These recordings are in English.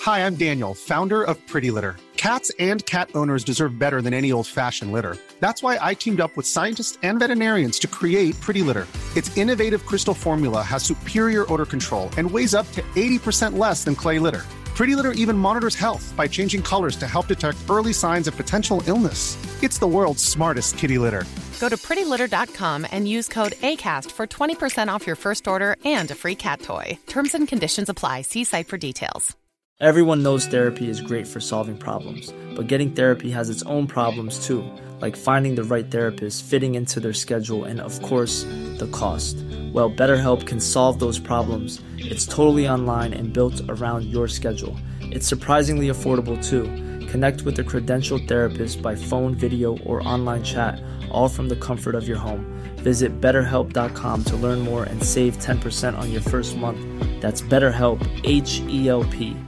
Hi, I'm Daniel, founder of Pretty Litter. Cats and cat owners deserve better than any old-fashioned litter. That's why I teamed up with scientists and veterinarians to create Pretty Litter. Its innovative crystal formula has superior odor control and weighs up to 80% less than clay litter. Pretty Litter even monitors health by changing colors to help detect early signs of potential illness. It's the world's smartest kitty litter. Go to prettylitter.com and use code ACAST for 20% off your first order and a free cat toy. Terms and conditions apply. See site for details. Everyone knows therapy is great for solving problems, but getting therapy has its own problems too, like finding the right therapist, fitting into their schedule, and of course, the cost. Well, BetterHelp can solve those problems. It's totally online and built around your schedule. It's surprisingly affordable too. Connect with a credentialed therapist by phone, video, or online chat, all from the comfort of your home. Visit BetterHelp.com to learn more and save 10% on your first month. That's BetterHelp, H-E-L-P.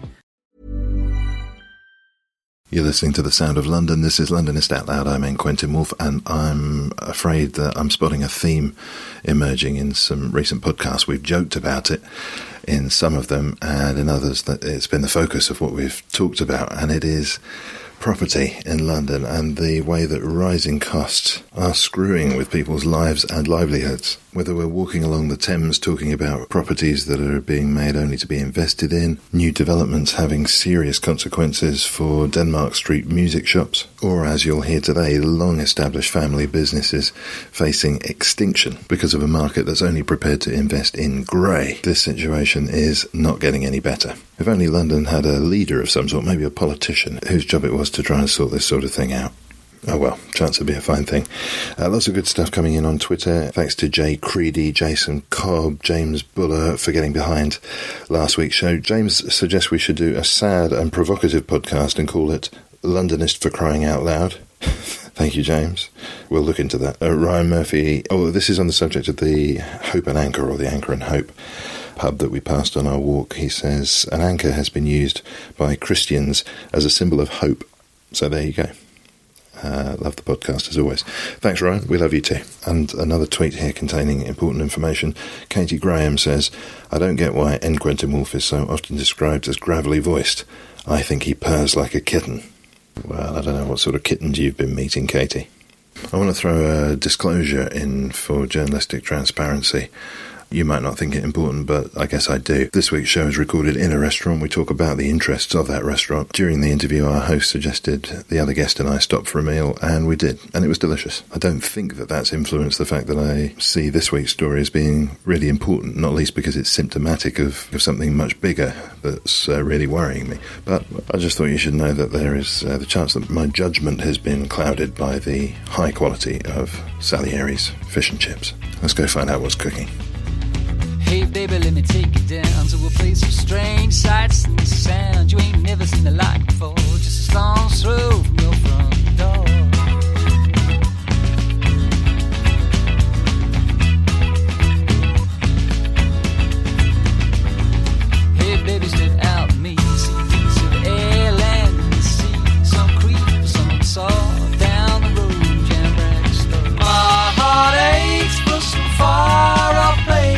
You're listening to The Sound of London. This is Londonist Out Loud. I'm N. Quentin Woolf, and I'm afraid that I'm spotting a theme emerging in some recent podcasts. We've joked about it in some of them, and in others that it's been the focus of what we've talked about, and it is property in London and the way that rising costs are screwing with people's lives and livelihoods. Whether we're walking along the Thames talking about properties that are being made only to be invested in, new developments having serious consequences for Denmark Street music shops, or as you'll hear today, long-established family businesses facing extinction because of a market that's only prepared to invest in grey. This situation is not getting any better. If only London had a leader of some sort, maybe a politician, whose job it was to try and sort this sort of thing out. Oh well, chance would be a fine thing. Lots of good stuff coming in on Twitter. Thanks to Jay Creedy, Jason Cobb, James Buller for getting behind last week's show. James suggests we should do a sad and provocative podcast and call it Londonist for Crying Out Loud. Thank you, James. We'll look into that. Ryan Murphy, this is on the subject of the Hope and Anchor, or the Anchor and Hope pub that we passed on our walk. He says, an anchor has been used by Christians as a symbol of hope. So there you go. Love the podcast as always. Thanks, Ryan. We love you too. And another tweet here containing important information. Katie Graham says, I don't get why N. Quentin Woolf is so often described as gravelly voiced. I think he purrs like a kitten. Well, I don't know what sort of kittens you've been meeting, Katie. I want to throw a disclosure in for journalistic transparency. You might not think it important, but I guess I do. This week's show is recorded in a restaurant. We talk about the interests of that restaurant. During the interview, our host suggested the other guest and I stop for a meal, and we did, and it was delicious. I don't think that that's influenced the fact that I see this week's story as being really important, not least because it's symptomatic of something much bigger that's really worrying me. But I just thought you should know that there is the chance that my judgment has been clouded by the high quality of Salieri's fish and chips. Let's go find out what's cooking. Hey baby, let me take you down to a place of strange sights and sound. You ain't never seen the like before, just a stone's throw from your front door. Hey baby, step out with me, see a piece of air, land in the sea. Some creep, some saw down the road, jam back slow. My heart aches for some far off place.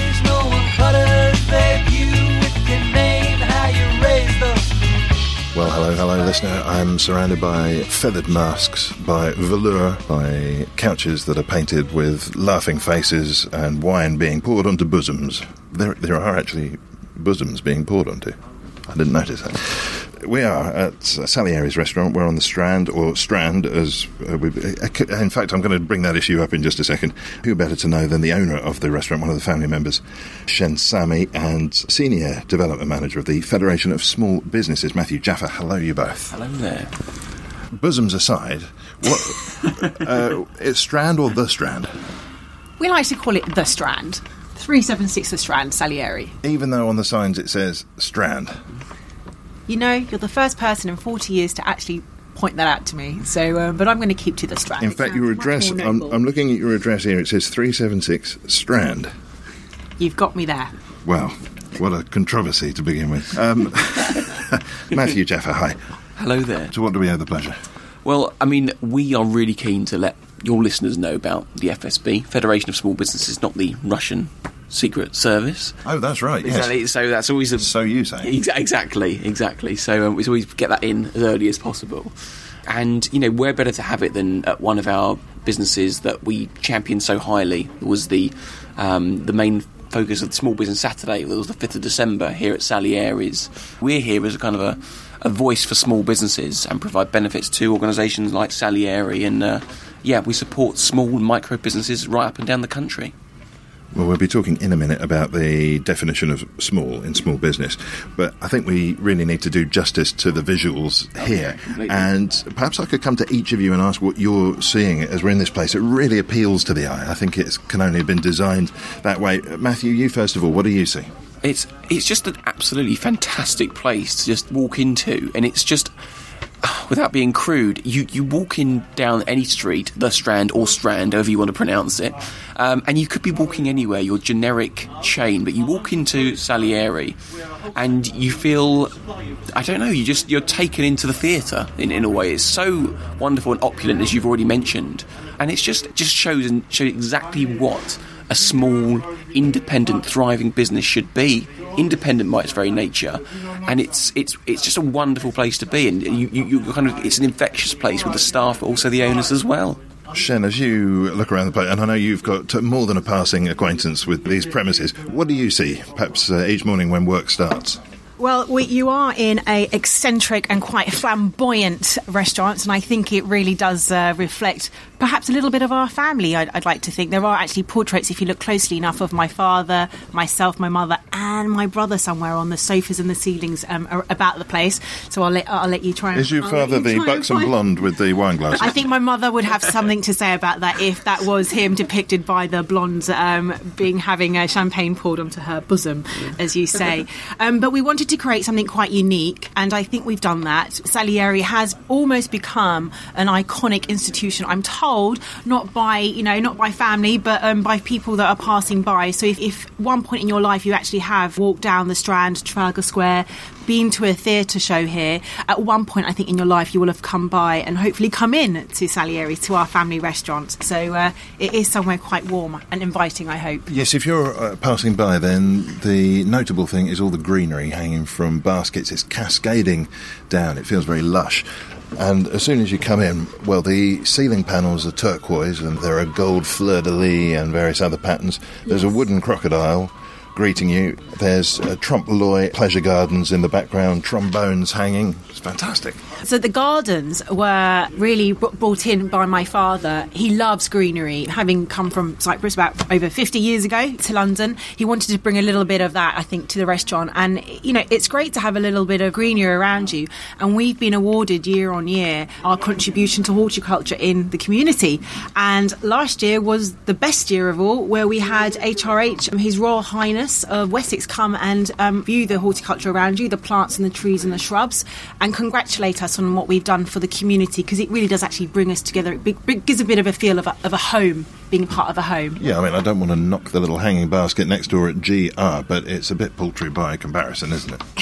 Well, hello, listener. I'm surrounded by feathered masks, by velour, by couches that are painted with laughing faces and wine being poured onto bosoms. There are actually bosoms being poured onto. I didn't notice that. We are at Salieri's restaurant. We're on the Strand, or Strand, as in fact, I'm going to bring that issue up in just a second. Who better to know than the owner of the restaurant, one of the family members, Shen Sami, and Senior Development Manager of the Federation of Small Businesses, Matthew Jaffa. Hello, you both. Hello there. Bosoms aside, what it's Strand or the Strand? We like to call it the Strand. 376 The Strand, Salieri. Even though on the signs it says Strand. You know, you're the first person in 40 years to actually point that out to me. So, but I'm going to keep to the Strand. In fact, your address, I'm looking at your address here, it says 376 Strand. You've got me there. Well, what a controversy to begin with. Matthew Jaffa, hi. Hello there. To what do we owe the pleasure? Well, I mean, we are really keen to let your listeners know about the FSB, Federation of Small Businesses, not the Russian Secret Service. Oh, that's right, yes. Exactly. So that's always So you say. Exactly. So we always get that in as early as possible. And, where better to have it than at one of our businesses that we champion so highly. It was the main focus of the Small Business Saturday. It was the 5th of December here at Salieri's. We're here as a kind of a voice for small businesses and provide benefits to organisations like Salieri. And, we support small and micro businesses right up and down the country. Well, we'll be talking in a minute about the definition of small in small business, but I think we really need to do justice to the visuals here. And perhaps I could come to each of you and ask what you're seeing as we're in this place. It really appeals to the eye. I think it can only have been designed that way. Matthew, you first of all, what do you see? It's just an absolutely fantastic place to just walk into, and it's just... without being crude, you walk in down any street, the Strand or Strand, however you want to pronounce it, and you could be walking anywhere, your generic chain, but you walk into Salieri and you feel, I don't know, you're taken into the theatre in a way. It's so wonderful and opulent, as you've already mentioned, and it's just shows exactly what a small, independent, thriving business should be. Independent by its very nature, and it's just a wonderful place to be, and you kind of, it's an infectious place with the staff, but also the owners as well. Shen, as you look around the place, and I know you've got more than a passing acquaintance with these premises, what do you see, perhaps each morning when work starts? Well, you are in a eccentric and quite flamboyant restaurant, and I think it really does reflect perhaps a little bit of our family, I'd like to think. There are actually portraits, if you look closely enough, of my father, myself, my mother, and my brother somewhere on the sofas and the ceilings about the place. So I'll let you try and... Is your father the buxom blonde with the wine glasses? I think my mother would have something to say about that if that was him depicted by the blonde having a champagne poured onto her bosom, as you say. But we wanted to create something quite unique, and I think we've done that. Salieri has almost become an iconic institution, I'm told, not by family, but by people that are passing by. So if one point in your life you actually have walked down the Strand, Trafalgar Square, been to a theatre show here, at one point I think in your life you will have come by and hopefully come in to Salieri, to our family restaurant. So it is somewhere quite warm and inviting, I hope. Yes, if you're passing by, then the notable thing is all the greenery hanging from baskets. It's cascading down. It feels very lush. And as soon as you come in, well, the ceiling panels are turquoise and there are gold fleur-de-lis and various other patterns. There's a wooden crocodile greeting you. There's Trompe l'oeil pleasure gardens in the background, trombones hanging. It's fantastic. So the gardens were really brought in by my father. He loves greenery. Having come from Cyprus about over 50 years ago to London, he wanted to bring a little bit of that, I think, to the restaurant. And, it's great to have a little bit of greenery around you. And we've been awarded year on year our contribution to horticulture in the community. And last year was the best year of all, where we had HRH, His Royal Highness of Wessex, come and view the horticulture around you, the plants and the trees and the shrubs, and congratulate us on what we've done for the community, because it really does actually bring us together. It gives a bit of a feel of a home, being part of a home. Yeah, I mean, I don't want to knock the little hanging basket next door at GR, but it's a bit paltry by comparison, isn't it?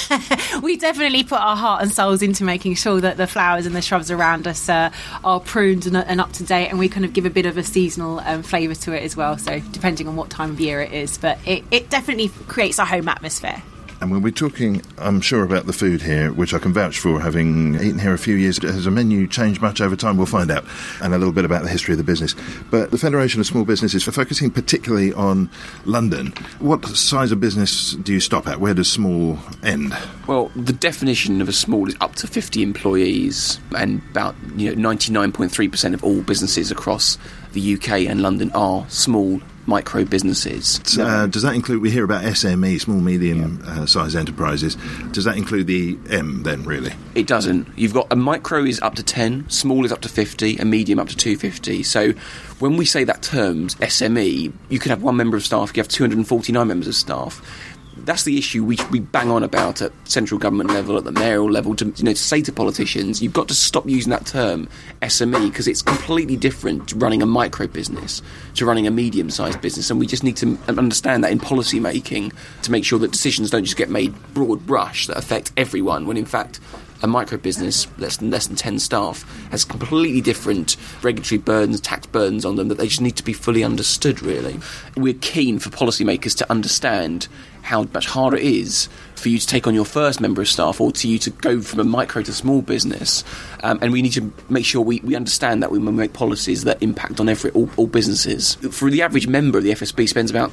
We definitely put our heart and souls into making sure that the flowers and the shrubs around us are pruned and up to date, and we kind of give a bit of a seasonal flavour to it as well, so depending on what time of year it is. But it definitely creates a home atmosphere. And we'll be talking, I'm sure, about the food here, which I can vouch for, having eaten here a few years. Has the menu changed much over time? We'll find out. And a little bit about the history of the business. But the Federation of Small Businesses, for focusing particularly on London, what size of business do you stop at? Where does small end? Well, the definition of a small is up to 50 employees, and about 99.3% of all businesses across the UK and London are small micro businesses. Does that include, we hear about SME, small, medium size enterprises. Does that include the M then, really? It doesn't. You've got a micro is up to 10, small is up to 50, and medium up to 250. So when we say that term, SME, you could have one member of staff, you have 249 members of staff. That's the issue we bang on about at central government level, at the mayoral level, to say to politicians, you've got to stop using that term SME, because it's completely different to running a micro business to running a medium-sized business, and we just need to understand that in policy making to make sure that decisions don't just get made broad brush that affect everyone, when in fact a micro business, less than 10 staff, has completely different regulatory burdens, tax burdens on them that they just need to be fully understood, really. We're keen for policymakers to understand how much harder it is for you to take on your first member of staff or to you to go from a micro to small business. And we need to make sure we understand that when we make policies that impact on all businesses. For the average member of the FSB spends about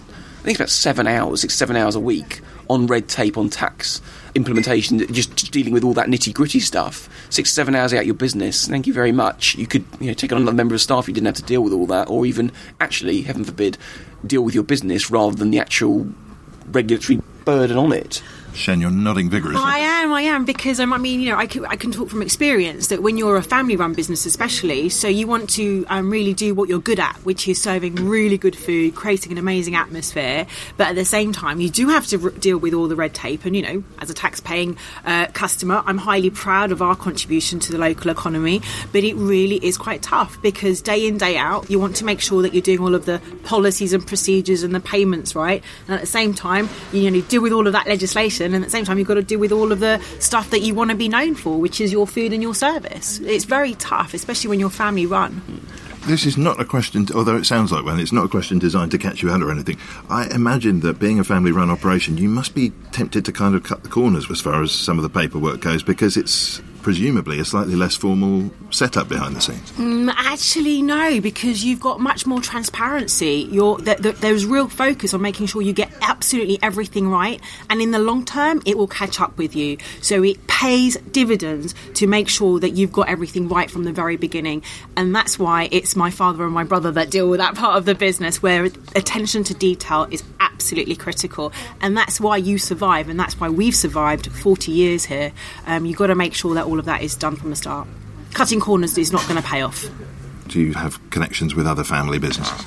7 hours a week on red tape, on tax implementation, just dealing with all that nitty-gritty stuff. 6 to 7 hours out your business, thank you very much. You could take on another member of staff, you didn't have to deal with all that, or even actually, heaven forbid, deal with your business rather than the actual regulatory burden on it. Shen, you're nodding vigorously. I am, because I can talk from experience that when you're a family-run business especially, so you want to really do what you're good at, which is serving really good food, creating an amazing atmosphere, but at the same time you do have to deal with all the red tape. And as a tax-paying customer, I'm highly proud of our contribution to the local economy, but it really is quite tough because day in, day out, you want to make sure that you're doing all of the policies and procedures and the payments right, and at the same time you deal with all of that legislation, and at the same time you've got to deal with all of the stuff that you want to be known for, which is your food and your service. It's very tough, especially when you're family run. This is not a question, although it sounds like one, it's not a question designed to catch you out or anything. I imagine that being a family-run operation, you must be tempted to kind of cut the corners as far as some of the paperwork goes, because it's presumably a slightly less formal setup behind the scenes. Actually, no, because you've got much more transparency. There's real focus on making sure you get absolutely everything right, and in the long term, it will catch up with you. So it pays dividends to make sure that you've got everything right from the very beginning, and that's why it's my father and my brother that deal with that part of the business, where attention to detail is absolutely critical, and that's why you survive, and that's why we've survived 40 years here. You've got to make sure that all of that is done from the start. Cutting corners is not going to pay off. Do you have connections with other family businesses?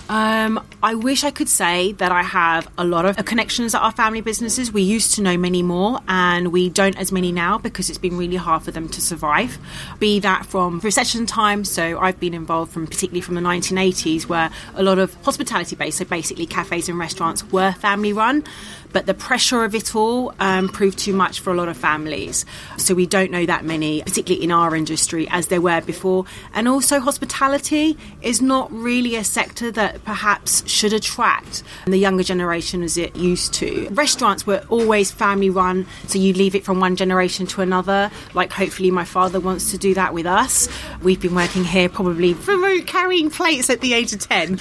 I wish I could say that I have a lot of connections at our family businesses. We used to know many more, and we don't as many now because it's been really hard for them to survive. Be that from recession times, so I've been involved particularly from the 1980s, where a lot of hospitality-based, so basically cafes and restaurants, were family-run. But the pressure of it all proved too much for a lot of families. So we don't know that many, particularly in our industry, as there were before. And also hospitality is not really a sector that perhaps should attract the younger generation as it used to. Restaurants were always family run, so you leave it from one generation to another. Like hopefully my father wants to do that with us. We've been working here probably carrying plates at the age of 10.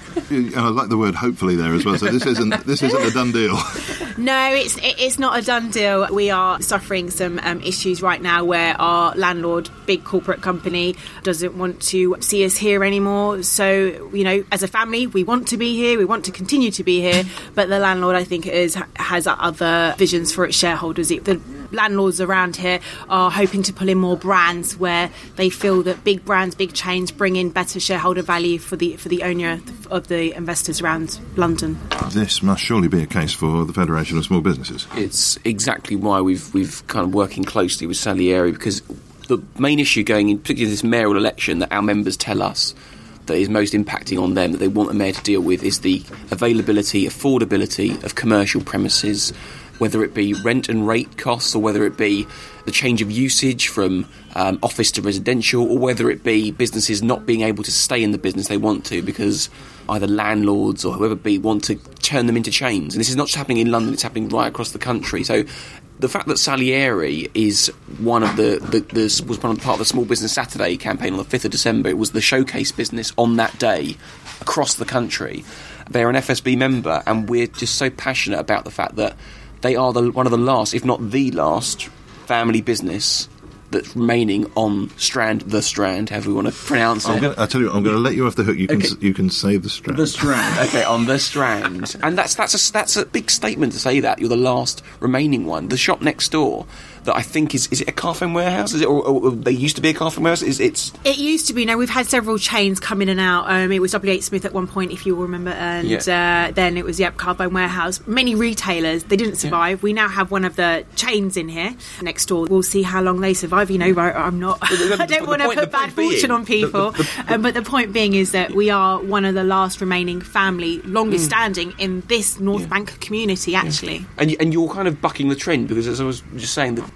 I like the word hopefully there as well. So this isn't a done deal. No, it's not a done deal. We are suffering some issues right now where our landlord, big corporate company, doesn't want to see us here anymore. So, as a family, we want to be here, we want to continue to be here, but the landlord, I think, has other visions for its shareholders. The landlords around here are hoping to pull in more brands where they feel that big brands, big chains bring in better shareholder value for the owner of the investors around London. This must surely be a case for the Federation of Small Businesses. It's exactly why we've kind of working closely with Salieri, because the main issue going in, particularly this mayoral election, that our members tell us that is most impacting on them, that they want the mayor to deal with, is the availability, affordability of commercial premises, whether it be rent and rate costs, or whether it be the change of usage from office to residential, or whether it be businesses not being able to stay in the business they want to because either landlords or whoever be want to turn them into chains. And this is not just happening in London, it's happening right across the country. So the fact that Salieri is one of was part of the Small Business Saturday campaign on the 5th of December, it was the showcase business on that day across the country. They're an FSB member, and we're just so passionate about the fact that they are one of the last, if not the last, family business that's remaining on the Strand, however we want to pronounce it. I tell you, I'm going to let you off the hook. You can say the Strand. The Strand. Okay, on the Strand, and that's a big statement to say that you're the last remaining one. The shop next door, that I think is it a Carphone Warehouse? Is it, or they used to be a Carphone Warehouse? It used to be. No, we've had several chains come in and out. It was W.H. Smith at one point, if you will remember, and then it was Carphone Warehouse. Many retailers, they didn't survive. We now have one of the chains in here next door. We'll see how long they survive. I'm not. I don't want to put bad fortune on people. But the point being is that we are one of the last remaining family, longest standing in this North Bank community, actually. And you're kind of bucking the trend, because as I was just saying, that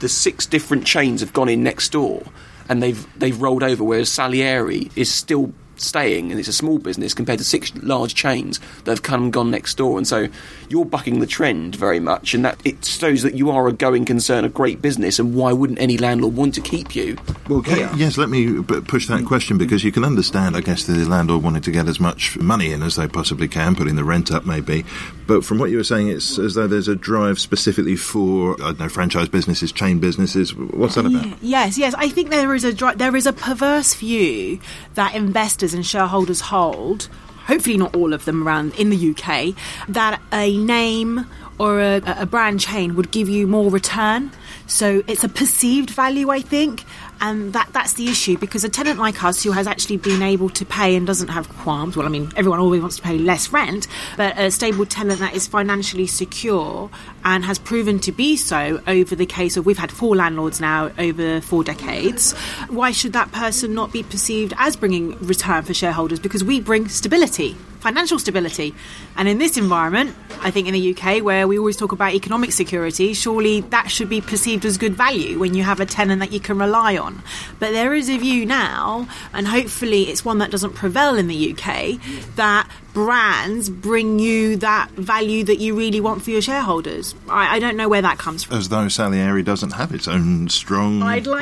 the 6 different chains have gone in next door and they've rolled over, whereas Salieri is still staying, and it's a small business compared to 6 large chains that have come and gone next door. And so you're bucking the trend very much, and that it shows that you are a going concern, a great business, and why wouldn't any landlord want to keep you? Well, yes, let me push that question, because you can understand, I guess, the landlord wanting to get as much money in as they possibly can, putting the rent up maybe. But from what you were saying, it's as though there's a drive specifically for, I don't know, franchise businesses, chain businesses. What's that about? Yes. I think there is a perverse view that investors and shareholders hold, hopefully not all of them around in the UK, that a name or a brand chain would give you more return. So it's a perceived value, I think, and that's the issue, because a tenant like us who has actually been able to pay and doesn't have qualms, well, I mean, everyone always wants to pay less rent, but a stable tenant that is financially secure and has proven to be so over the case of, we've had 4 landlords now over 4 decades, why should that person not be perceived as bringing return for shareholders? Because we bring stability, financial stability. And in this environment, I think in the UK, where we always talk about economic security, surely that should be perceived as good value when you have a tenant that you can rely on. But there is a view now, and hopefully it's one that doesn't prevail in the UK, that brands bring you that value that you really want for your shareholders. I don't know where that comes from. As though Salieri doesn't have its own strong brand. I'd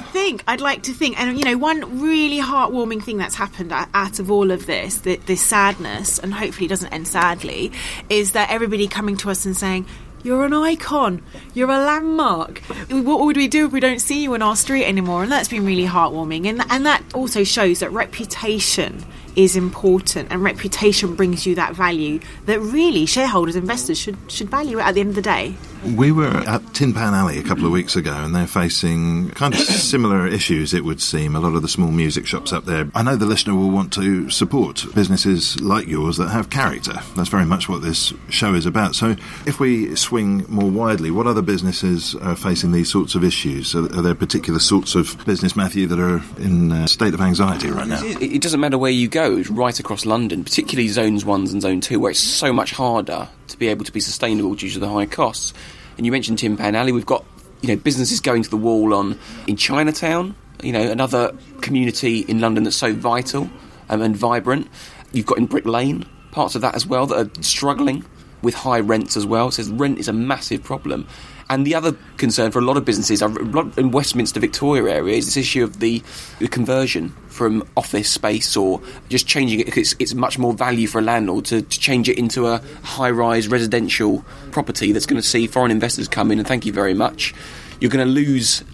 like to think. And, you know, one really heartwarming thing that's happened out of all of this sadness, and hopefully it doesn't end sadly, is that everybody coming to us and saying, you're an icon, you're a landmark. What would we do if we don't see you in our street anymore? And that's been really heartwarming. And that also shows that reputation is important, and reputation brings you that value that really shareholders, investors should value it at the end of the day. We were at Tin Pan Alley a couple of weeks ago, and they're facing kind of similar issues, it would seem, a lot of the small music shops up there. I know the listener will want to support businesses like yours that have character. That's very much what this show is about. So if we swing more widely, what other businesses are facing these sorts of issues? Are there particular sorts of business, Matthew, that are in a state of anxiety right now? It doesn't matter where you go, it's right across London, particularly Zones 1 and Zone 2, where it's so much harder to be able to be sustainable due to the high costs. And you mentioned Tin Pan Alley. We've got, you know, businesses going to the wall in Chinatown, you know, another community in London that's so vital and vibrant. You've got in Brick Lane parts of that as well that are struggling with high rents as well. So rent is a massive problem. And the other concern for a lot of businesses in Westminster, Victoria area is this issue of the conversion from office space, or just changing it. It's much more value for a landlord to change it into a high-rise residential property that's going to see foreign investors come in and thank you very much. You're going to lose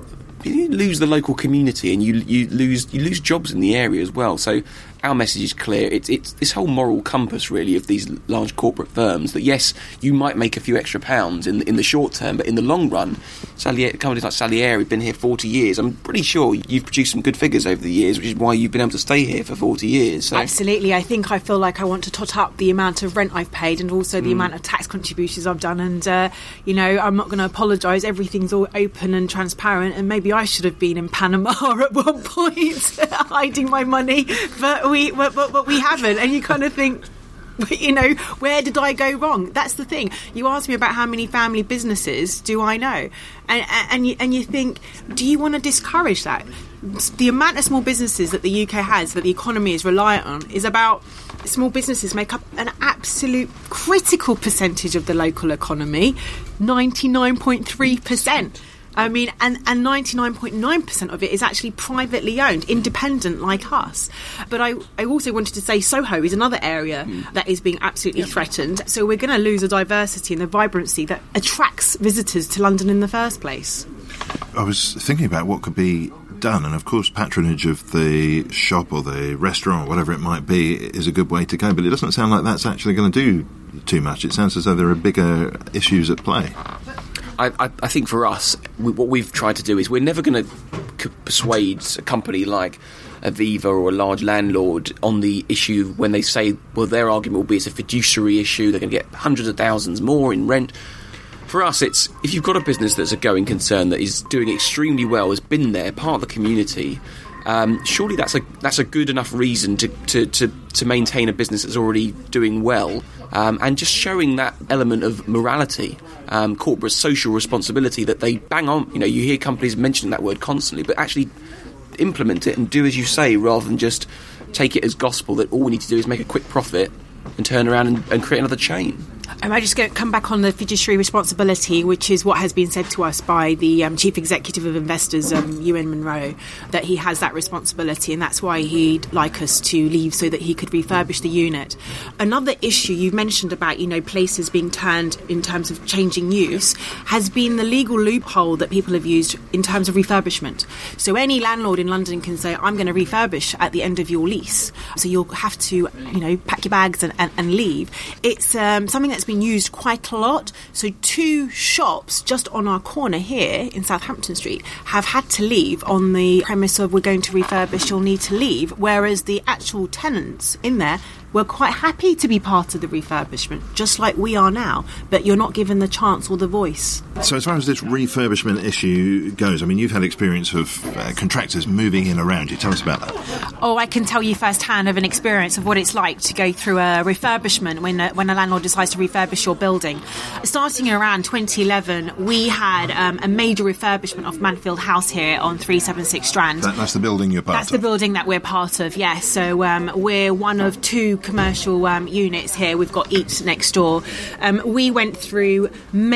the local community, and you lose jobs in the area as well. So our message is clear. It's this whole moral compass, really, of these large corporate firms that, yes, you might make a few extra pounds in the short term, but in the long run, companies like Salieri have been here 40 years. I'm pretty sure you've produced some good figures over the years, which is why you've been able to stay here for 40 years. So. Absolutely. I feel like I want to tot up the amount of rent I've paid and also the amount of tax contributions I've done. And, you know, I'm not going to apologise. Everything's all open and transparent, and maybe I should have been in Panama at one point hiding my money, but we haven't. And you kind of think, you know, where did I go wrong? That's the thing. You asked me about how many family businesses do I know, and you think, do you want to discourage that? The amount of small businesses that the UK has, that the economy is reliant on, is about small businesses make up an absolute critical percentage of the local economy, 99.3%. I mean, and 99.9% of it is actually privately owned, independent like us. But I also wanted to say Soho is another area that is being absolutely threatened. So we're going to lose the diversity and the vibrancy that attracts visitors to London in the first place. I was thinking about what could be done, and of course patronage of the shop or the restaurant or whatever it might be is a good way to go, but it doesn't sound like that's actually going to do too much. It sounds as though there are bigger issues at play. I think for us, what we've tried to do is we're never going to persuade a company like Aviva or a large landlord on the issue when they say, well, their argument will be it's a fiduciary issue, they're going to get hundreds of thousands more in rent. For us, it's if you've got a business that's a going concern that is doing extremely well, has been there, part of the community, surely that's a good enough reason to maintain a business that's already doing well, and just showing that element of morality, corporate social responsibility that they bang on. You hear companies mentioning that word constantly, but actually implement it and do as you say, rather than just take it as gospel that all we need to do is make a quick profit and turn around and create another chain. I just going to come back on the fiduciary responsibility, which is what has been said to us by the Chief Executive of Investors, Ewan Monroe, that he has that responsibility, and that's why he'd like us to leave so that he could refurbish the unit. Another issue you've mentioned about, places being turned in terms of changing use has been the legal loophole that people have used in terms of refurbishment. So any landlord in London can say, I'm going to refurbish at the end of your lease. So you'll have to, pack your bags and leave. It's something that's been used quite a lot. So 2 shops just on our corner here in Southampton Street have had to leave on the premise of, we're going to refurbish, you'll need to leave, whereas the actual tenants in there were quite happy to be part of the refurbishment, just like we are now, but you're not given the chance or the voice. So as far as this refurbishment issue goes, you've had experience of contractors moving in around you. Tell us about that. Oh, I can tell you firsthand of an experience of what it's like to go through a refurbishment when a landlord decides to refurbish your building. Starting around 2011, we had a major refurbishment of Manfield House here on 376 Strand. That's the building you're part of? That's the building that we're part of, yes. So we're one of 2 commercial units here. We've got Eats next door. We went through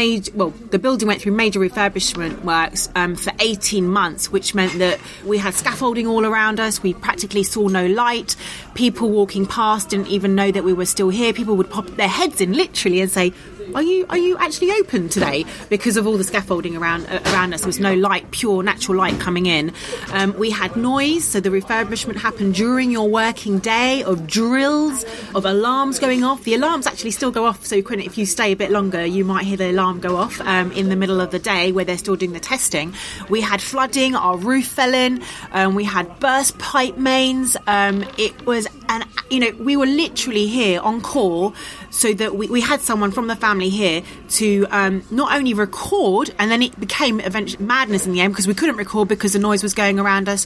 the building went through major refurbishment works for 18 months, which meant that we had scaffolding all around us. We practically saw no light. People walking past didn't even know that we were still here. People would pop their heads in literally and say, Are you actually open today? Because of all the scaffolding around us, there was no light, pure natural light coming in. We had noise, so the refurbishment happened during your working day, of drills, of alarms going off. The alarms actually still go off, so if you stay a bit longer, you might hear the alarm go off in the middle of the day where they're still doing the testing. We had flooding, our roof fell in, we had burst pipe mains. It was we were literally here on call, so that we had someone from the family here to not only record, and then it became eventually madness in the end because we couldn't record because the noise was going around us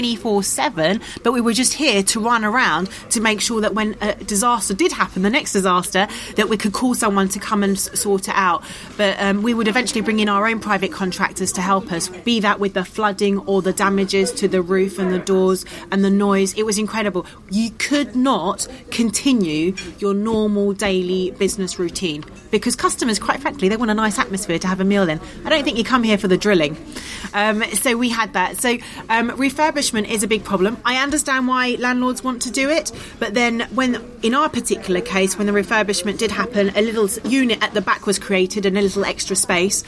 24/7, but we were just here to run around to make sure that when a disaster did happen, the next disaster, that we could call someone to come and sort it out. But we would eventually bring in our own private contractors to help us, be that with the flooding or the damages to the roof and the doors and the noise. It was incredible. You could not continue your normal daily business routine because customers, quite frankly, they want a nice atmosphere to have a meal in. I don't think you come here for the drilling. So we had that. So refurbishment is a big problem. I understand why landlords want to do it, but then in our particular case, when the refurbishment did happen, a little unit at the back was created and a little extra space.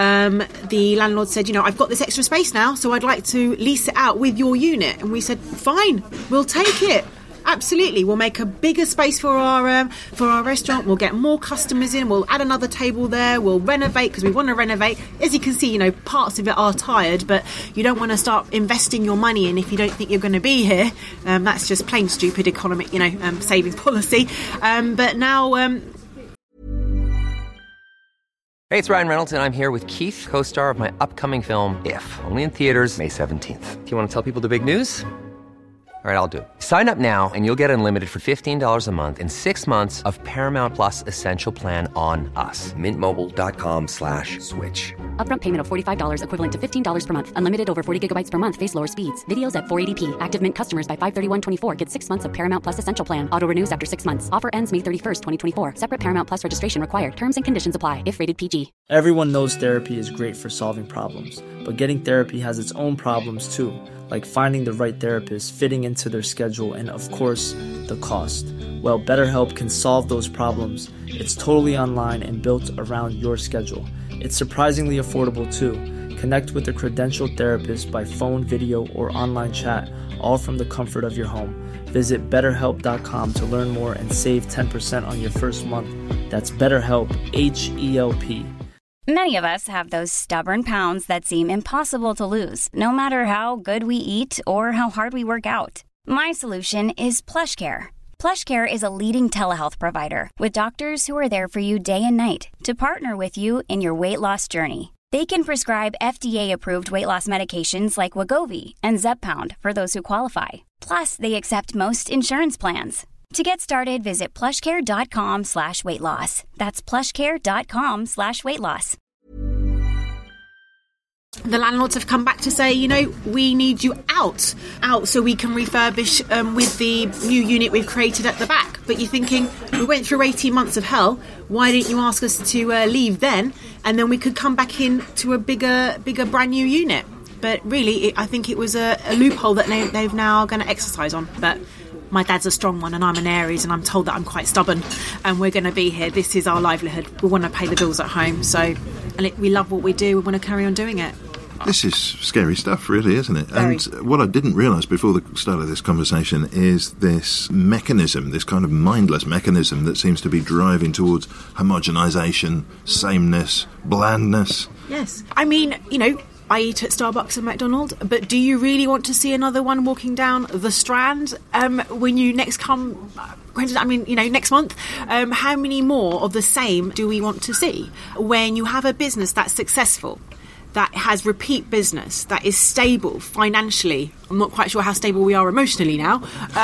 The landlord said, I've got this extra space now, so I'd like to lease it out with your unit. And we said, fine, we'll take it. Absolutely, we'll make a bigger space for our restaurant. We'll get more customers in. We'll add another table there. We'll renovate because we want to renovate. As you can see, parts of it are tired, but you don't want to start investing your money in if you don't think you're going to be here. That's just plain stupid economic, savings policy. But now. Hey, it's Ryan Reynolds, and I'm here with Keith, co-star of my upcoming film, If, only in theaters May 17th. Do you want to tell people the big news? All right, I'll do it. Sign up now and you'll get unlimited for $15 a month and 6 months of Paramount Plus Essential Plan on us. MintMobile.com/switch. Upfront payment of $45 equivalent to $15 per month. Unlimited over 40 gigabytes per month. Face lower speeds. Videos at 480p. Active Mint customers by 531.24 get 6 months of Paramount Plus Essential Plan. Auto renews after 6 months. Offer ends May 31st, 2024. Separate Paramount Plus registration required. Terms and conditions apply if rated PG. Everyone knows therapy is great for solving problems, but getting therapy has its own problems too, like finding the right therapist, fitting into their schedule, and of course, the cost. Well, BetterHelp can solve those problems. It's totally online and built around your schedule. It's surprisingly affordable too. Connect with a credentialed therapist by phone, video, or online chat, all from the comfort of your home. Visit BetterHelp.com to learn more and save 10% on your first month. That's BetterHelp, H-E-L-P. Many of us have those stubborn pounds that seem impossible to lose, no matter how good we eat or how hard we work out. My solution is PlushCare. PlushCare is a leading telehealth provider with doctors who are there for you day and night to partner with you in your weight loss journey. They can prescribe FDA-approved weight loss medications like Wegovy and Zepbound for those who qualify. Plus, they accept most insurance plans. To get started, visit plushcare.com/weightloss. That's plushcare.com/weightloss. The landlords have come back to say, we need you out so we can refurbish with the new unit we've created at the back. But you're thinking, we went through 18 months of hell, why didn't you ask us to leave then? And then we could come back in to a bigger brand new unit. But really, I think it was a loophole that they've now going to exercise on. But my dad's a strong one and I'm an Aries and I'm told that I'm quite stubborn and we're going to be here. This is our livelihood. We want to pay the bills at home. We love what we do. We want to carry on doing it. This is scary stuff, really, isn't it? Very. And what I didn't realise before the start of this conversation is this mechanism, this kind of mindless mechanism that seems to be driving towards homogenisation, sameness, blandness. Yes. I mean, I eat at Starbucks and McDonald's, but do you really want to see another one walking down the Strand when you next come? Next month. How many more of the same do we want to see? When you have a business that's successful, that has repeat business, that is stable financially. I'm not quite sure how stable we are emotionally now.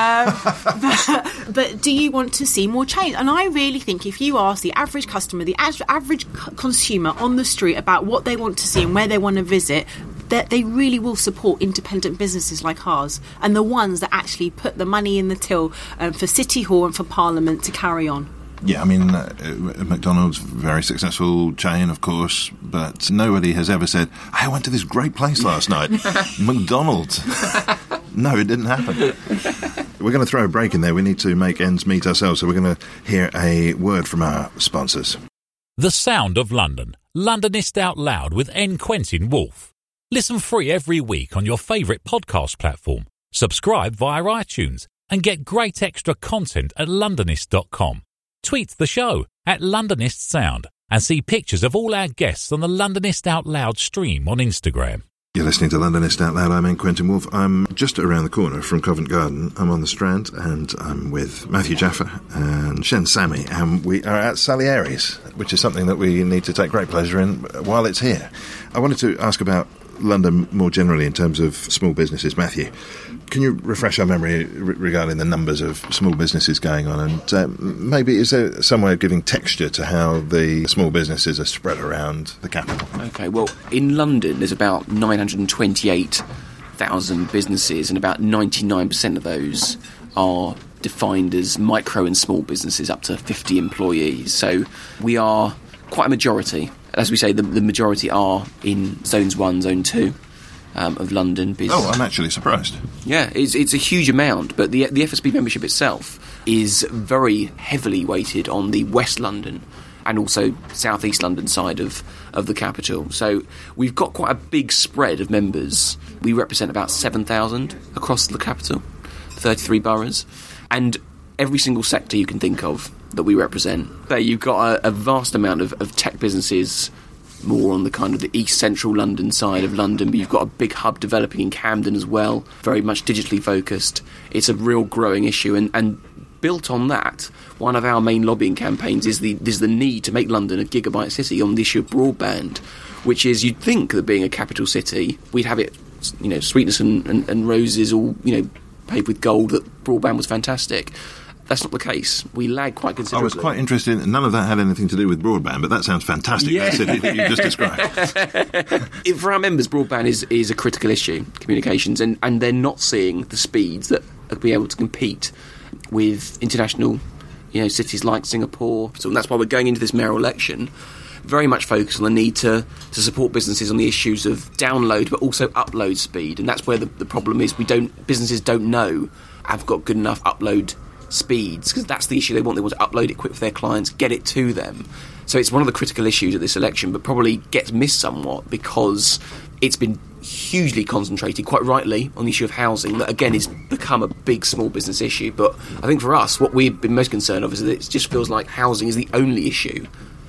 But do you want to see more change? And I really think if you ask the average customer, the average consumer on the street about what they want to see and where they want to visit, that they really will support independent businesses like ours and the ones that actually put the money in the till for City Hall and for Parliament to carry on. Yeah, I mean, McDonald's, very successful chain, of course, but nobody has ever said, I went to this great place last night. McDonald's. No, it didn't happen. We're going to throw a break in there. We need to make ends meet ourselves, so we're going to hear a word from our sponsors. The Sound of London, Londonist Out Loud with N. Quentin Woolf. Listen free every week on your favourite podcast platform. Subscribe via iTunes and get great extra content at londonist.com. Tweet the show at Londonist Sound and see pictures of all our guests on the Londonist Out Loud stream on Instagram. You're listening to Londonist Out Loud. I'm N. Quentin Woolf. I'm just around the corner from Covent Garden. I'm on the Strand and I'm with Matthew Jaffa and Shen Sami, and we are at Salieri's, which is something that we need to take great pleasure in while it's here. I wanted to ask about London more generally in terms of small businesses. Matthew, can you refresh our memory regarding the numbers of small businesses going on, and maybe is there some way of giving texture to how the small businesses are spread around the capital? Okay, well, in London there's about 928,000 businesses, and about 99% of those are defined as micro and small businesses up to 50 employees. So we are quite a majority. As we say, the majority are in Zones 1, Zone 2 of London business. Oh, I'm actually surprised. Yeah, it's a huge amount, but the FSB membership itself is very heavily weighted on the West London and also South East London side of the capital. So we've got quite a big spread of members. We represent about 7,000 across the capital, 33 boroughs, and every single sector you can think of that we represent. There you've got a vast amount of tech businesses, more on the kind of the east central London side of London, but you've got a big hub developing in Camden as well, very much digitally focused. It's a real growing issue, and built on that, one of our main lobbying campaigns is the need to make London a gigabyte city on the issue of broadband, which is, you'd think that being a capital city, we'd have it, sweetness and roses all, paved with gold, that broadband was fantastic. That's not the case. We lag quite considerably. I was quite interested. None of that had anything to do with broadband, but that sounds fantastic. Yeah. That city that you just described. For our members, broadband is a critical issue, communications, and they're not seeing the speeds that are be able to compete with international, cities like Singapore. So that's why we're going into this mayoral election very much focused on the need to support businesses on the issues of download, but also upload speed. And that's where the problem is. Businesses don't know I've got good enough upload speeds, because that's the issue they want. They want to upload it quick for their clients, get it to them. So it's one of the critical issues at this election, but probably gets missed somewhat because it's been hugely concentrated, quite rightly, on the issue of housing, that again has become a big small business issue. But I think for us, what we've been most concerned of is that it just feels like housing is the only issue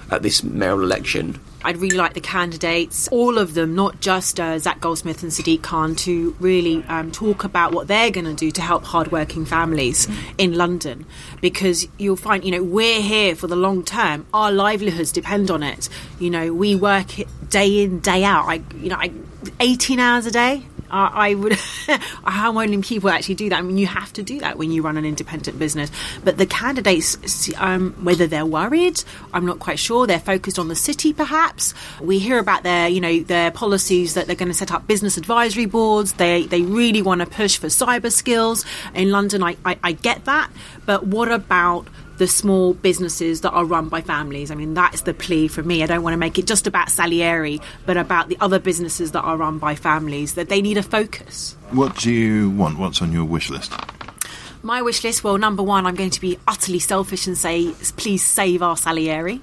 at this mayoral election. I'd really like the candidates, all of them, not just Zach Goldsmith and Sadiq Khan, to really talk about what they're going to do to help hardworking families in London. Because you'll find, we're here for the long term. Our livelihoods depend on it. We work day in, day out. 18 hours a day. I would. How many people actually do that? I mean, you have to do that when you run an independent business. But the candidates, whether they're worried, I'm not quite sure. They're focused on the city, perhaps. We hear about their policies that they're going to set up business advisory boards. They really want to push for cyber skills in London. I get that, but what about the small businesses that are run by families? I mean, that's the plea for me. I don't want to make it just about Salieri, but about the other businesses that are run by families, that they need a focus. What do you want? What's on your wish list? My wish list, well, number one, I'm going to be utterly selfish and say, please save our Salieri.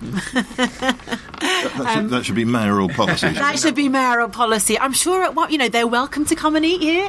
That should be mayoral policy. That should be mayoral policy. I'm sure they're welcome to come and eat here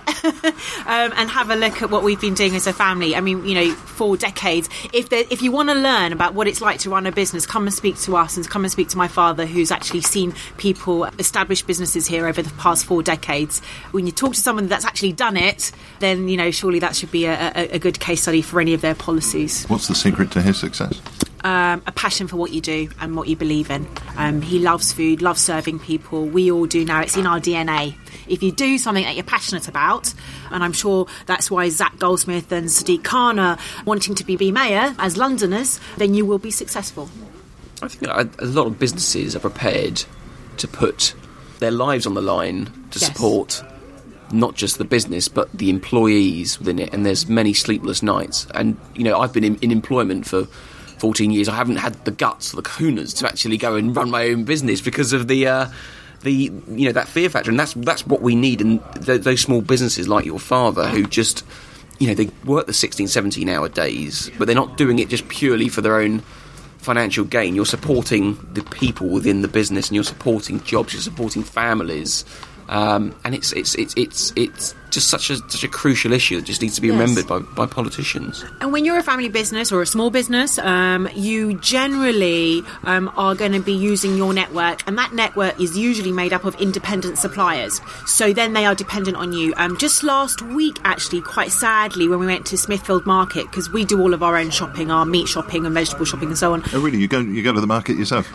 and have a look at what we've been doing as a family. I mean, for decades. If you want to learn about what it's like to run a business, come and speak to us and come and speak to my father, who's actually seen people establish businesses here over the past 4 decades. When you talk to someone that's actually done it, then, surely that should be a good case study for any of their policies. What's the secret to his success? A passion for what you do and what you believe in. He loves food, loves serving people. We all do now. It's in our DNA. If you do something that you're passionate about, and I'm sure that's why Zach Goldsmith and Sadiq Khan are wanting to be mayor as Londoners, then you will be successful. I think a lot of businesses are prepared to put their lives on the line to support not just the business but the employees within it, and there's many sleepless nights. And I've been in employment for 14 years. I haven't had the guts or the kahunas to actually go and run my own business because of the that fear factor, and that's what we need. And those small businesses like your father, who just they work the 16-17 hour days, but they're not doing it just purely for their own financial gain. You're supporting the people within the business, and you're supporting jobs, you're supporting families. And it's just such a crucial issue that just needs to be remembered by politicians. And when you're a family business or a small business, you generally are going to be using your network, and that network is usually made up of independent suppliers. So then they are dependent on you. Just last week, actually, quite sadly, when we went to Smithfield Market, because we do all of our own shopping, our meat shopping and vegetable shopping and so on. Oh, really? You go to the market yourself?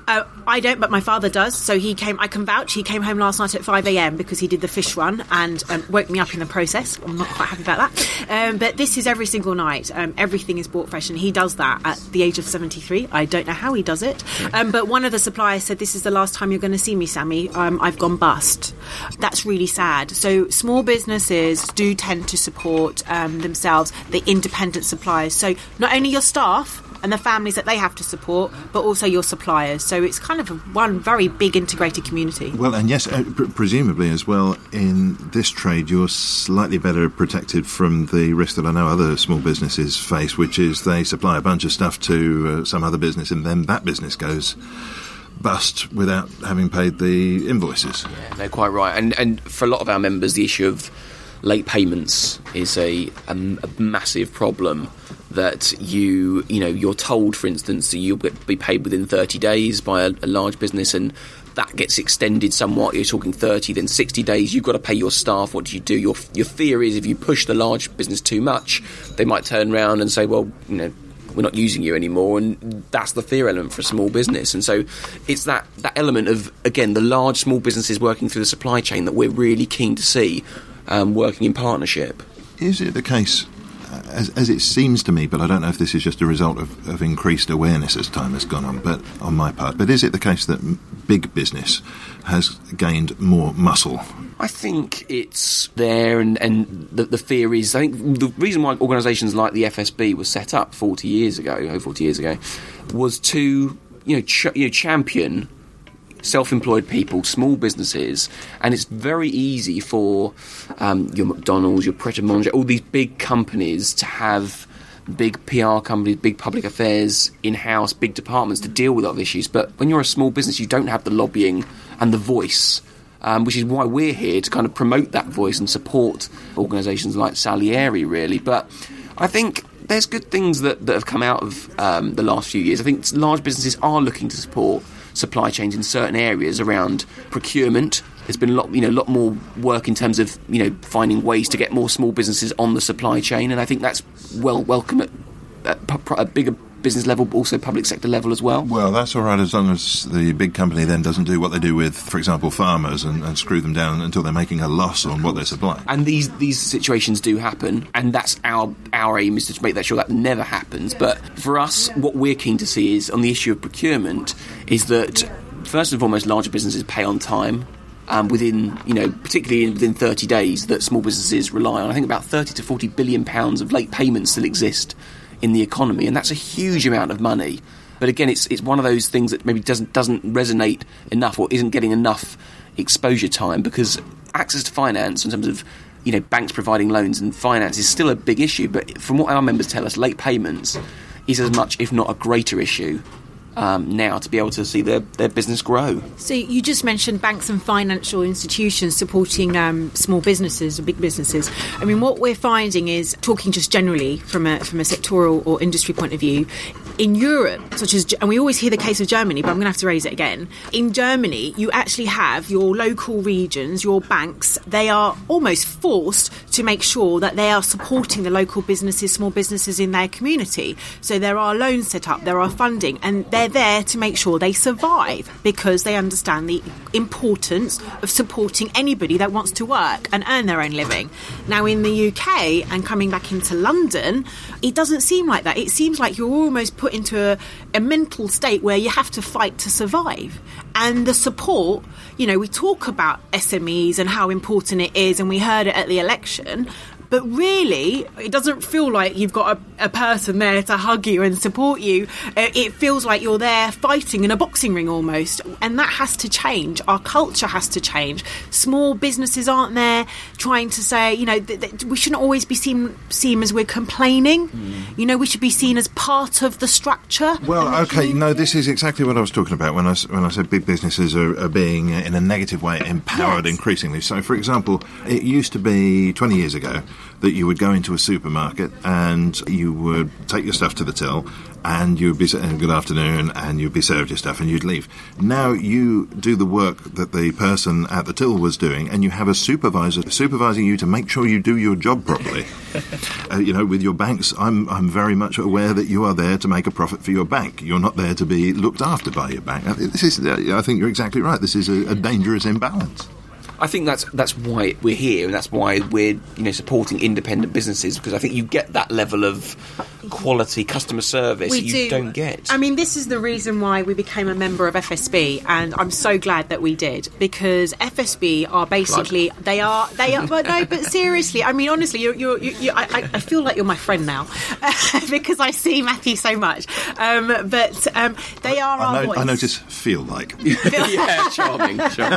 I don't, but my father does. So I can vouch. He came home last night at 5 a.m. because he did the fish run and woke me up in the process. I'm not quite happy about that. But this is every single night. Everything is bought fresh, and he does that at the age of 73. I don't know how he does it. But one of the suppliers said, "This is the last time you're going to see me, Sammy. I've gone bust." That's really sad. So small businesses do tend to support themselves, the independent suppliers. So not only your staff and the families that they have to support, but also your suppliers. So it's kind of one very big integrated community. Well, and yes, presumably as well, in this trade, you're slightly better protected from the risk that I know other small businesses face, which is they supply a bunch of stuff to some other business, and then that business goes bust without having paid the invoices. Yeah, they're quite right. And for a lot of our members, the issue of late payments is a massive problem. That you're told, for instance, that you'll be paid within 30 days by a large business, and that gets extended somewhat. You're talking 30, then 60 days. You've got to pay your staff. What do you do? Your fear is if you push the large business too much, they might turn around and say, well, we're not using you anymore, and that's the fear element for a small business. And so it's that element of, again, the large small businesses working through the supply chain that we're really keen to see working in partnership. Is it the case, as it seems to me, but I don't know if this is just a result of increased awareness as time has gone on, but on my part, but is it the case that big business has gained more muscle? I think it's there, and the fear is, I think the reason why organisations like the FSB was set up 40 years ago, was to champion self-employed people, small businesses, and it's very easy for your McDonald's, your Pret a Manger, all these big companies to have big PR companies, big public affairs in-house, big departments to deal with other issues. But when you're a small business, you don't have the lobbying and the voice, which is why we're here to kind of promote that voice and support organisations like Salieri, really. But I think there's good things that have come out of the last few years. I think large businesses are looking to support supply chains in certain areas around procurement. There's been a lot more work in terms of finding ways to get more small businesses on the supply chain, and I think that's welcome at a bigger business level, but also public sector level as well. Well, that's all right as long as the big company then doesn't do what they do with, for example, farmers and screw them down until they're making a loss on what they're supplying. And these situations do happen, and that's our aim is to make that sure that never happens. But for us, what we're keen to see is on the issue of procurement is that first and foremost, larger businesses pay on time. Particularly within 30 days, that small businesses rely on. I think about 30 to 40 billion pounds of late payments still exist in the economy, and that's a huge amount of money. But again, it's one of those things that maybe doesn't resonate enough or isn't getting enough exposure time, because access to finance in terms of banks providing loans and finance is still a big issue. But from what our members tell us, late payments is as much, if not a greater issue now to be able to see their business grow. So you just mentioned banks and financial institutions supporting small businesses or big businesses. I mean, what we're finding is, talking just generally from a sectoral or industry point of view, in Europe, and we always hear the case of Germany, but I'm going to have to raise it again. In Germany, you actually have your local regions, your banks, they are almost forced to make sure that they are supporting the local businesses, small businesses in their community. So there are loans set up, there are funding, and they're there to make sure they survive, because they understand the importance of supporting anybody that wants to work and earn their own living. Now, in the UK, and coming back into London, it doesn't seem like that. It seems like you're almost put into a mental state where you have to fight to survive. And the support, we talk about SMEs and how important it is, and we heard it at the election, but really, it doesn't feel like you've got a person there to hug you and support you. It feels like you're there fighting in a boxing ring almost. And that has to change. Our culture has to change. Small businesses aren't there trying to say, we shouldn't always be seen as we're complaining. We should be seen as part of the structure. Well, okay, no, this is exactly what I was talking about when I said big businesses are being, in a negative way, empowered increasingly. So, for example, it used to be 20 years ago that you would go into a supermarket and you would take your stuff to the till and you would be saying good afternoon and you'd be served your stuff and you'd leave. Now you do the work that the person at the till was doing, and you have a supervisor supervising you to make sure you do your job properly. With your banks, I'm very much aware that you are there to make a profit for your bank. You're not there to be looked after by your bank. I think you're exactly right. This is a dangerous imbalance. I think that's why we're here, and that's why we're supporting independent businesses, because I think you get that level of quality customer service you don't get. I mean, this is the reason why we became a member of FSB, and I'm so glad that we did, because FSB are basically they are. But no, but seriously, I mean, honestly, I feel like you're my friend now because I see Matthew so much. But they are our voice. I notice. Feel like. Yeah, charming.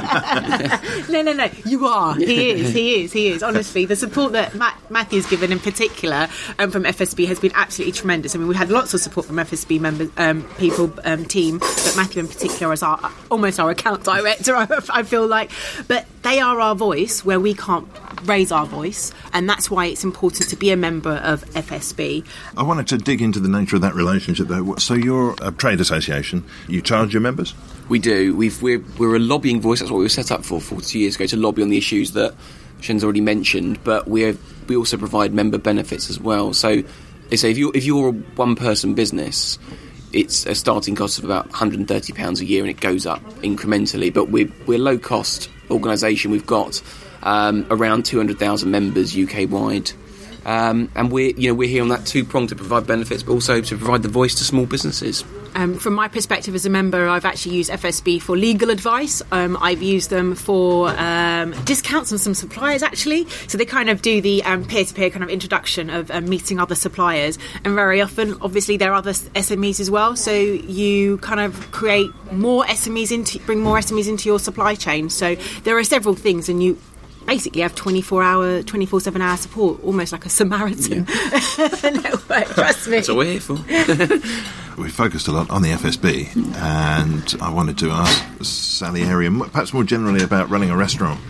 No, you are. He is. Honestly, the support that Matthew's given in particular from FSB has been absolutely tremendous. I mean, we've had lots of support from FSB members, team, but Matthew in particular is almost our account director, I feel like. But they are our voice where we can't raise our voice, and that's why it's important to be a member of FSB. I wanted to dig into the nature of that relationship, though. So you're a trade association. You charge your members? We do. We're a lobbying voice. That's what we were set up for 42 years ago, to lobby on the issues that Shen's already mentioned. But we also provide member benefits as well. So if you're a one-person business, it's a starting cost of about £130 a year, and it goes up incrementally. But we're a low-cost organisation. We've got around 200,000 members UK-wide. And we're here on that two-prong to provide benefits, but also to provide the voice to small businesses. From my perspective as a member, I've actually used FSB for legal advice. I've used them for discounts on some suppliers, actually. So they kind of do the peer-to-peer kind of introduction of meeting other suppliers. And very often, obviously, there are other SMEs as well. So you kind of create more SMEs bring more SMEs into your supply chain. So there are several things, and you basically have 24/7 hour support, almost like a Samaritan network. Trust me. That's what we're here for. We focused a lot on the FSB, and I wanted to ask Sally Arian, perhaps more generally, about running a restaurant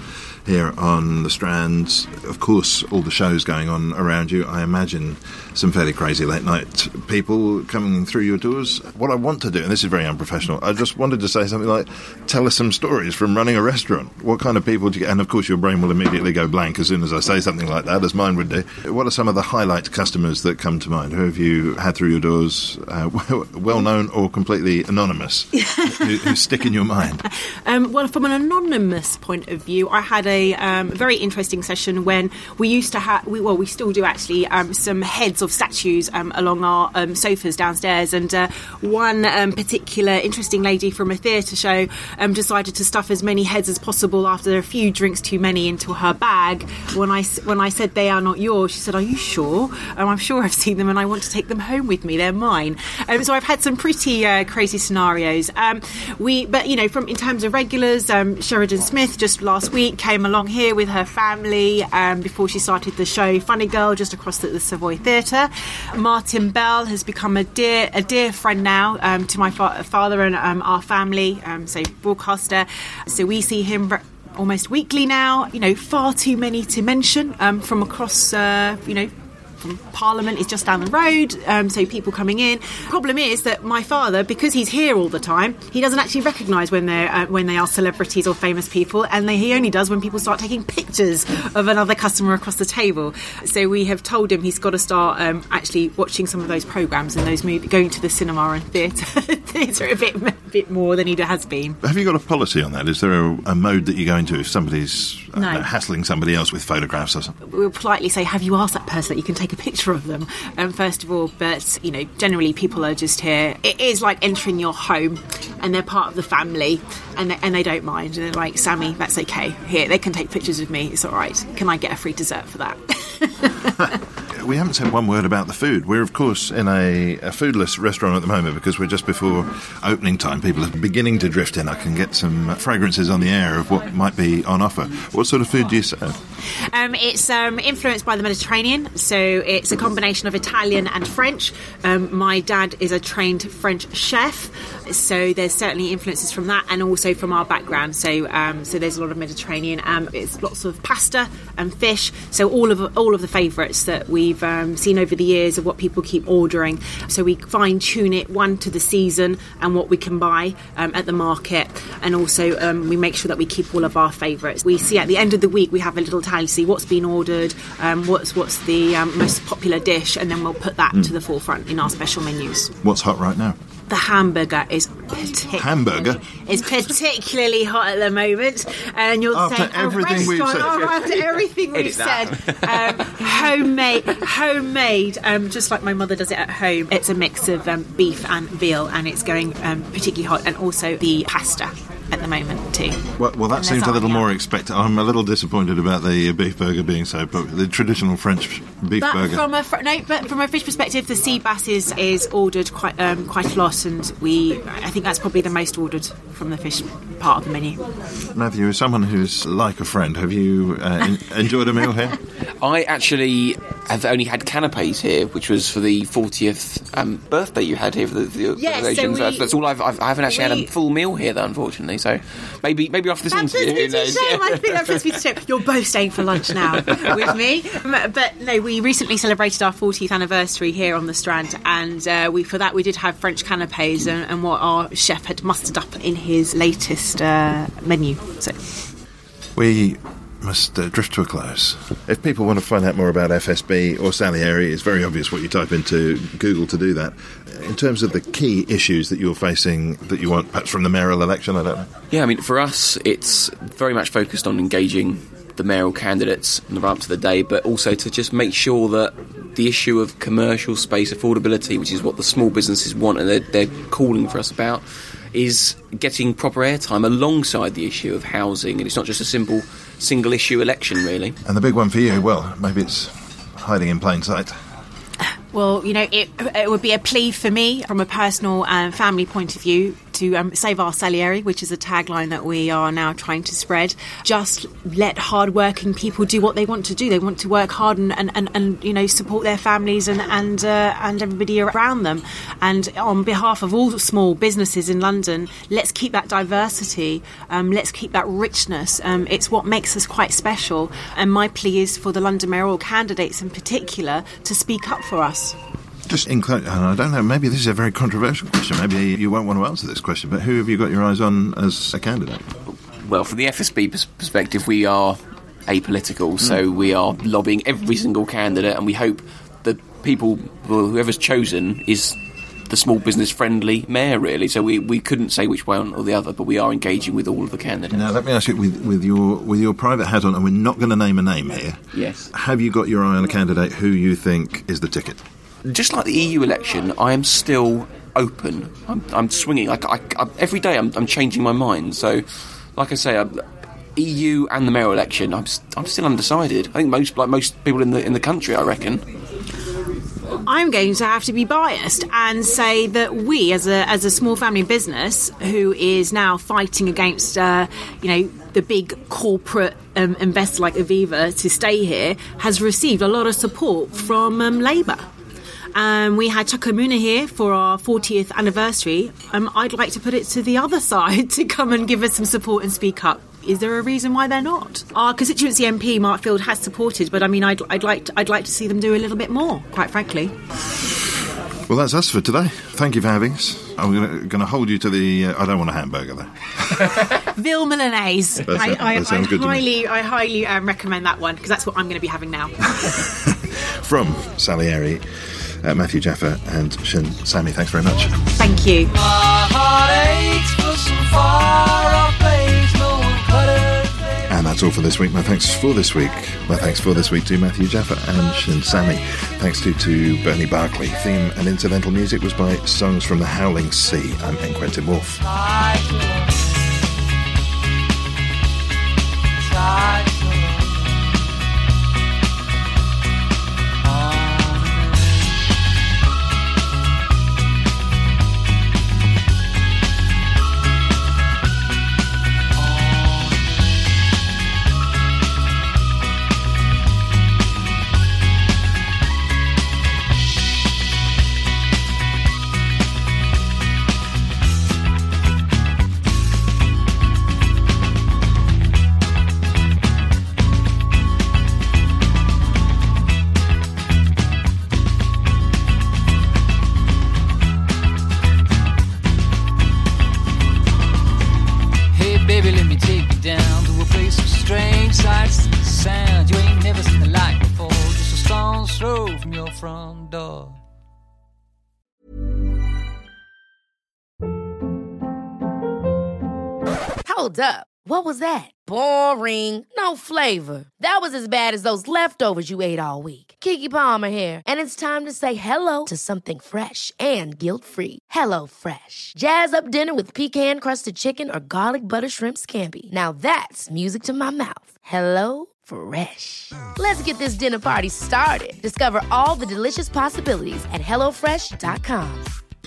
here on the Strand. Of course, all the shows going on around you. I imagine some fairly crazy late night people coming through your doors. What I want to do, and this is very unprofessional, I just wanted to say something like, tell us some stories from running a restaurant. What kind of people do you get? And of course your brain will immediately go blank as soon as I say something like that, as mine would do. What are some of the highlight customers that come to mind? Who have you had through your doors, well known or completely anonymous, who stick in your mind? Well, from an anonymous point of view, I had a very interesting session when we used to have, we still do actually, some heads of statues along our sofas downstairs, and one particular interesting lady from a theatre show decided to stuff as many heads as possible after a few drinks too many into her bag. When I said they are not yours, she said, "Are you sure?" I'm sure I've seen them and I want to take them home with me. They're mine. So I've had some pretty crazy scenarios. But you know, from in terms of regulars, Sheridan Smith just last week came along here with her family before she started the show Funny Girl just across the Savoy Theatre. Martin Bell has become a dear friend now to my father and our family, so broadcaster. So we see him almost weekly now. You know, far too many to mention from across, from Parliament is just down the road, so people coming in. Problem is that my father, because he's here all the time, he doesn't actually recognise when they are celebrities or famous people, and he only does when people start taking pictures of another customer across the table. So we have told him he's got to start actually watching some of those programmes and those movies, going to the cinema and theatre a bit more than he has been. Have you got a policy on that? Is there a mode that you go into if somebody's hassling somebody else with photographs or something? We'll politely say, have you asked that person that you can take a picture of them first of all? But you know, generally people are just here. It is like entering your home, and they're part of the family, and they don't mind. And they're like, "Sammy, that's okay. Here, they can take pictures of me. It's all right. Can I get a free dessert for that?" We haven't said one word about the food. We're, of course, in a foodless restaurant at the moment because we're just before opening time. People are beginning to drift in. I can get some fragrances on the air of what might be on offer. What sort of food do you serve? It's influenced by the Mediterranean, so it's a combination of Italian and French. My dad is a trained French chef, so there's certainly influences from that, and also from our background. So there's a lot of Mediterranean. It's lots of pasta and fish. So all of the favourites that we've seen over the years of what people keep ordering. So we fine tune it to the season and what we can buy at the market, and also we make sure that we keep all of our favourites. We see at the end of the week we have a little tally to see what's been ordered, what's the most popular dish, and then we'll put that to the forefront in our special menus. What's hot right now? The hamburger is particularly hot at the moment, and you'll after say everything we've said. After everything we've said, homemade, just like my mother does it at home. It's a mix of beef and veal, and it's going particularly hot, and also the pasta at the moment too. Well, that seems a little more expected. I'm a little disappointed about the beef burger being so popular. The traditional French beef burger. But from a fish perspective, the sea bass is ordered quite a lot, and I think that's probably the most ordered from the fish part of the menu. Matthew, as someone who's like a friend, have you enjoyed a meal here? I actually have only had canapes here, which was for the 40th birthday you had here for the occasion. So that's all. I haven't actually had a full meal here, though, unfortunately. So maybe after this interview, I think that puts me to shame. You're both staying for lunch now with me. But no, we recently celebrated our 40th anniversary here on the Strand, and for that we did have French canapes and what our chef had mustered up in his latest menu. So we must drift to a close. If people want to find out more about FSB or Salieri, it's very obvious what you type into Google to do that. In terms of the key issues that you're facing that you want perhaps from the mayoral election, I don't know. Yeah, I mean, for us, it's very much focused on engaging the mayoral candidates in the run-up to the day, but also to just make sure that the issue of commercial space affordability, which is what the small businesses want and they're calling for us about, is getting proper airtime alongside the issue of housing, and it's not just a simple single issue election, really. And the big one for you, well, maybe it's hiding in plain sight. Well, you know, it would be a plea for me from a personal and family point of view to save our Salieri, which is a tagline that we are now trying to spread. Just let hard-working people do what they want to do. They want to work hard and you know, support their families and everybody around them. And on behalf of all small businesses in London, let's keep that diversity. Let's keep that richness. It's what makes us quite special. And my plea is for the London mayoral candidates in particular to speak up for us. Just I don't know, maybe this is a very controversial question. Maybe you won't want to answer this question, but who have you got your eyes on as a candidate? Well, from the FSB perspective, we are apolitical, so we are lobbying every single candidate, and we hope that whoever's chosen is the small business friendly mayor, really. So we couldn't say which one or the other, but we are engaging with all of the candidates. Now let me ask you, with your private hat on, and we're not going to name a name here. Yes. Have you got your eye on a candidate who you think is the ticket? Just like the EU election, I am still open. I'm swinging. Every day I'm changing my mind. So, like I say, EU and the mayoral election, I'm still undecided. I think most people in the country, I reckon. I'm going to have to be biased and say that we, as a small family business who is now fighting against, the big corporate investor like Aviva to stay here, has received a lot of support from Labour. We had Chukwuemeka here for our 40th anniversary. I'd like to put it to the other side to come and give us some support and speak up. Is there a reason why they're not? Our constituency MP, Mark Field, has supported, but I mean, I'd like to see them do a little bit more, quite frankly. Well, that's us for today. Thank you for having us. I'm going to hold you to the... I don't want a hamburger, though. Ville Milanese. That sounds good to me. I highly recommend that one, because that's what I'm going to be having now. From Salieri, Matthew Jaffa and Shin Sami, thanks very much. Thank you. My heart aches for some far-off place, no one cut it. And that's all for this week. My thanks for this week to Matthew Jaffa and Shin Sami. Thanks to Bernie Barclay. Theme and incidental music was by Songs from the Howling Sea. I'm Quentin Wolfe. Hold up. What was that? Boring. No flavor. That was as bad as those leftovers you ate all week. Keke Palmer here, and it's time to say hello to something fresh and guilt-free. Hello Fresh. Jazz up dinner with pecan-crusted chicken or garlic butter shrimp scampi. Now that's music to my mouth. Hello Fresh. Let's get this dinner party started. Discover all the delicious possibilities at HelloFresh.com.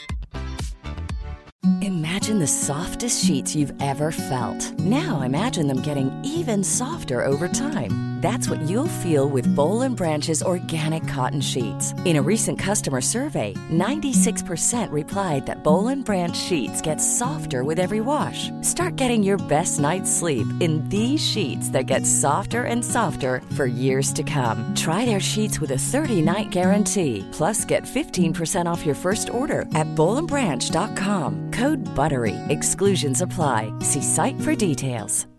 Imagine the softest sheets you've ever felt. Now imagine them getting even softer over time. That's what you'll feel with Boll & Branch's organic cotton sheets. In a recent customer survey, 96% replied that Boll & Branch sheets get softer with every wash. Start getting your best night's sleep in these sheets that get softer and softer for years to come. Try their sheets with a 30-night guarantee. Plus, get 15% off your first order at bollandbranch.com. Code BUTTERY. Exclusions apply. See site for details.